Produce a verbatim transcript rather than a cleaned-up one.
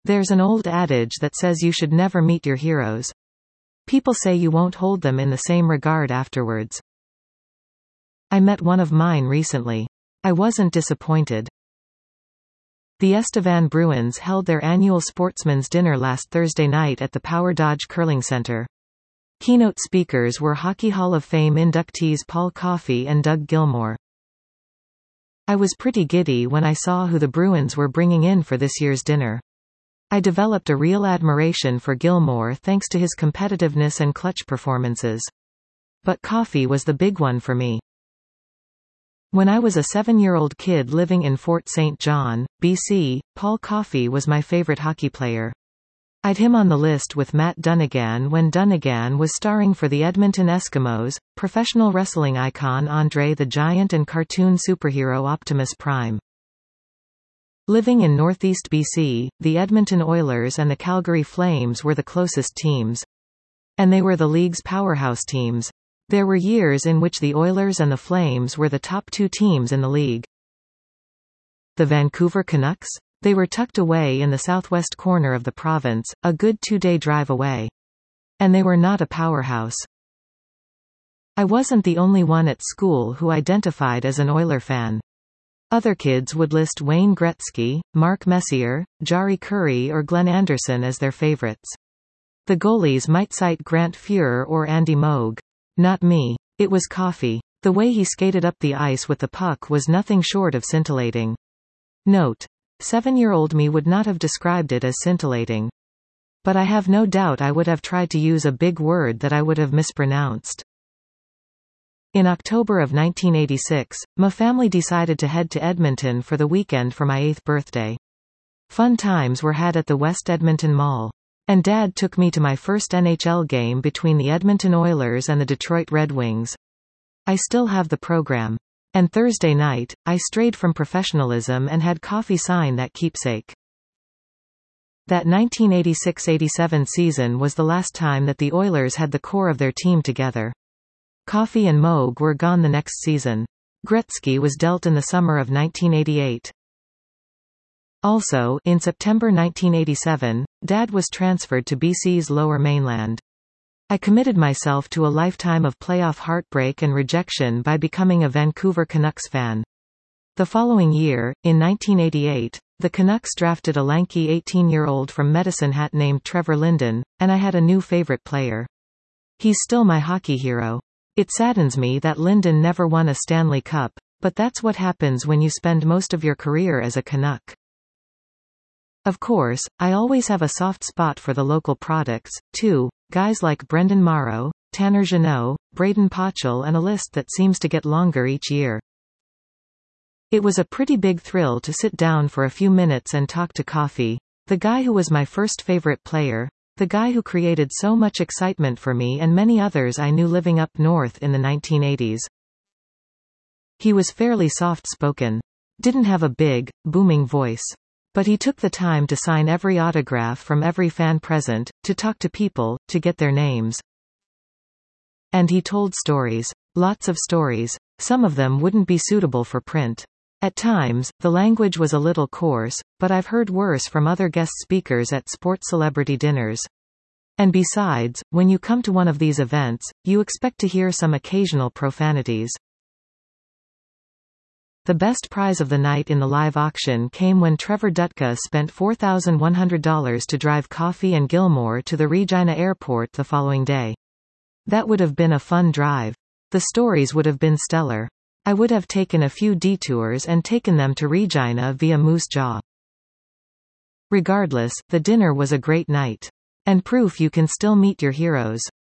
There's an old adage that says you should never meet your heroes. People say you won't hold them in the same regard afterwards. I met one of mine recently. I wasn't disappointed. The Estevan Bruins held their annual sportsman's dinner last Thursday night at the Power Dodge Curling Center. Keynote speakers were Hockey Hall of Fame inductees Paul Coffey and Doug Gilmour. I was pretty giddy when I saw who the Bruins were bringing in for this year's dinner. I developed a real admiration for Gilmour thanks to his competitiveness and clutch performances. But Coffey was the big one for me. When I was a seven-year-old kid living in Fort Saint John, B C, Paul Coffey was my favorite hockey player. I'd him on the list with Matt Dunnigan when Dunnigan was starring for the Edmonton Eskimos, professional wrestling icon Andre the Giant and cartoon superhero Optimus Prime. Living in northeast B C, the Edmonton Oilers and the Calgary Flames were the closest teams. And they were the league's powerhouse teams. There were years in which the Oilers and the Flames were the top two teams in the league. The Vancouver Canucks? They were tucked away in the southwest corner of the province, a good two-day drive away. And they were not a powerhouse. I wasn't the only one at school who identified as an Oiler fan. Other kids would list Wayne Gretzky, Mark Messier, Jari Kurri or Glenn Anderson as their favorites. The goalies might cite Grant Fuhr or Andy Moog. Not me. It was Coffey. The way he skated up the ice with the puck was nothing short of scintillating. Note: seven-year-old me would not have described it as scintillating. But I have no doubt I would have tried to use a big word that I would have mispronounced. In October of nineteen eighty-six, my family decided to head to Edmonton for the weekend for my eighth birthday. Fun times were had at the West Edmonton Mall. And Dad took me to my first N H L game between the Edmonton Oilers and the Detroit Red Wings. I still have the program. And Thursday night, I strayed from professionalism and had Coffey sign that keepsake. That nineteen eighty-six eighty-seven season was the last time that the Oilers had the core of their team together. Coffey and Moog were gone the next season. Gretzky was dealt in the summer of nineteen eighty-eight. Also, in September nineteen eighty-seven, Dad was transferred to B C's Lower Mainland. I committed myself to a lifetime of playoff heartbreak and rejection by becoming a Vancouver Canucks fan. The following year, in nineteen eighty-eight, the Canucks drafted a lanky eighteen-year-old from Medicine Hat named Trevor Linden, and I had a new favorite player. He's still my hockey hero. It saddens me that Linden never won a Stanley Cup, but that's what happens when you spend most of your career as a Canuck. Of course, I always have a soft spot for the local products, too, guys like Brendan Morrow, Tanner Jeannot, Braden Potchell and a list that seems to get longer each year. It was a pretty big thrill to sit down for a few minutes and talk to Coffey, the guy who was my first favorite player, the guy who created so much excitement for me and many others I knew living up north in the nineteen eighties. He was fairly soft-spoken. Didn't have a big, booming voice. But he took the time to sign every autograph from every fan present, to talk to people, to get their names. And he told stories. Lots of stories. Some of them wouldn't be suitable for print. At times, the language was a little coarse, but I've heard worse from other guest speakers at sports celebrity dinners. And besides, when you come to one of these events, you expect to hear some occasional profanities. The best prize of the night in the live auction came when Trevor Dutka spent four thousand one hundred dollars to drive Coffey and Gilmour to the Regina airport the following day. That would have been a fun drive. The stories would have been stellar. I would have taken a few detours and taken them to Regina via Moose Jaw. Regardless, the dinner was a great night. And proof you can still meet your heroes.